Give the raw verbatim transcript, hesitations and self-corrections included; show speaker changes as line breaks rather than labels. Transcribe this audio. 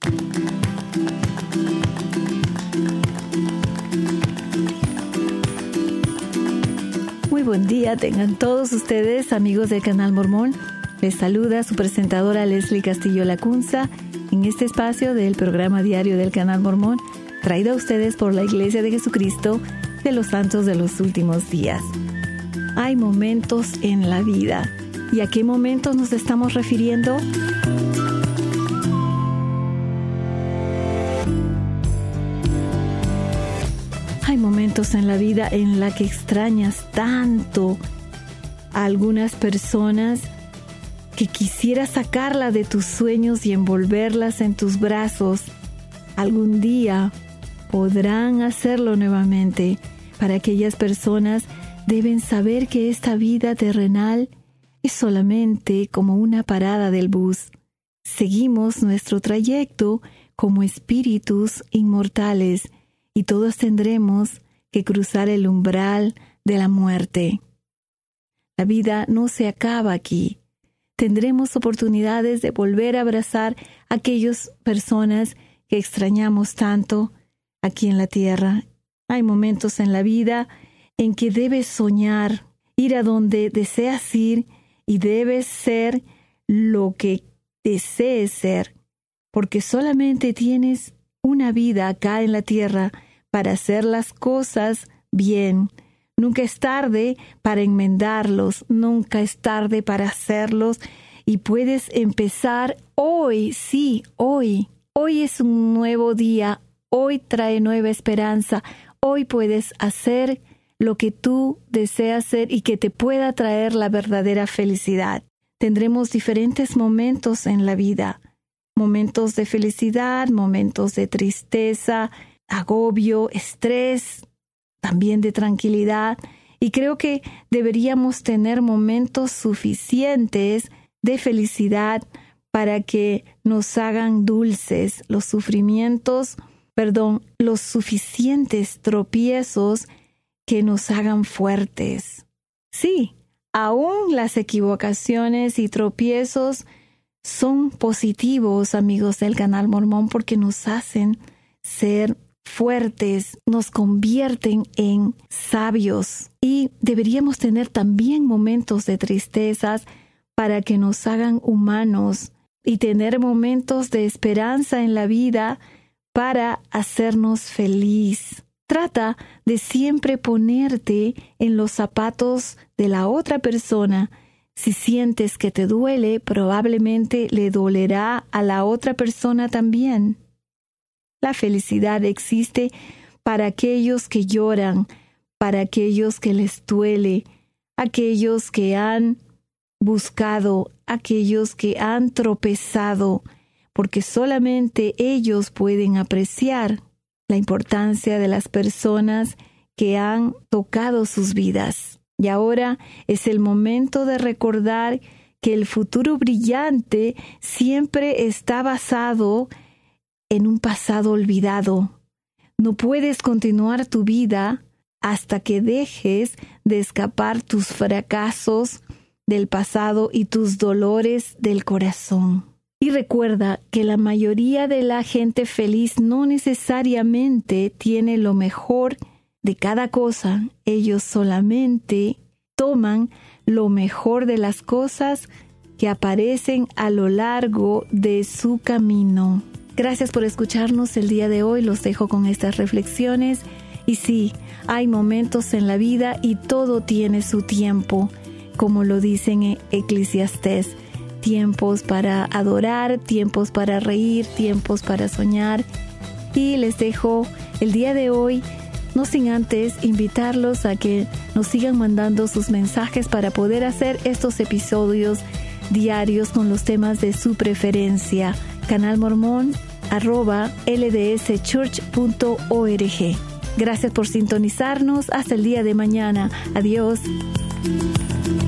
Muy buen día tengan todos ustedes, amigos del Canal Mormón. Les saluda su presentadora Leslie Castillo Lacunza en este espacio del programa diario del Canal Mormón, traído a ustedes por la Iglesia de Jesucristo de los Santos de los Últimos Días. Hay momentos en la vida. ¿Y a qué momentos nos estamos refiriendo? Hay momentos en la vida en la que extrañas tanto a algunas personas que quisieras sacarlas de tus sueños y envolverlas en tus brazos. Algún día podrán hacerlo nuevamente. Para aquellas personas deben saber que esta vida terrenal es solamente como una parada del bus. Seguimos nuestro trayecto como espíritus inmortales y todos tendremos que cruzar el umbral de la muerte. La vida no se acaba aquí. Tendremos oportunidades de volver a abrazar a aquellas personas que extrañamos tanto aquí en la tierra. Hay momentos en la vida en que debes soñar, ir a donde deseas ir y debes ser lo que desees ser, porque solamente tienes una vida acá en la tierra para hacer las cosas bien. Nunca es tarde para enmendarlos, nunca es tarde para hacerlos y puedes empezar hoy, sí, hoy. Hoy es un nuevo día, hoy trae nueva esperanza, hoy puedes hacer lo que tú deseas hacer y que te pueda traer la verdadera felicidad. Tendremos diferentes momentos en la vida, momentos de felicidad, momentos de tristeza, agobio, estrés, también de tranquilidad, y creo que deberíamos tener momentos suficientes de felicidad para que nos hagan dulces los sufrimientos, perdón, los suficientes tropiezos que nos hagan fuertes. Sí, aún las equivocaciones y tropiezos son positivos, amigos del Canal Mormón, porque nos hacen ser fuertes, nos convierten en sabios y deberíamos tener también momentos de tristezas para que nos hagan humanos y tener momentos de esperanza en la vida para hacernos feliz. Trata de siempre ponerte en los zapatos de la otra persona. Si sientes que te duele, probablemente le dolerá a la otra persona también. La felicidad existe para aquellos que lloran, para aquellos que les duele, aquellos que han buscado, aquellos que han tropezado, porque solamente ellos pueden apreciar la importancia de las personas que han tocado sus vidas. Y ahora es el momento de recordar que el futuro brillante siempre está basado en un pasado olvidado. No puedes continuar tu vida hasta que dejes de escapar tus fracasos del pasado y tus dolores del corazón. Y recuerda que la mayoría de la gente feliz no necesariamente tiene lo mejor de cada cosa. Ellos solamente toman lo mejor de las cosas que aparecen a lo largo de su camino. Gracias por escucharnos el día de hoy. Los dejo con estas reflexiones. Y sí, hay momentos en la vida y todo tiene su tiempo, como lo dicen en Eclesiastés. Tiempos para adorar, tiempos para reír, tiempos para soñar. Y les dejo el día de hoy, no sin antes invitarlos a que nos sigan mandando sus mensajes para poder hacer estos episodios diarios con los temas de su preferencia. Canal Mormón arroba l d s church punto org. Gracias por sintonizarnos. Hasta el día de mañana. Adiós.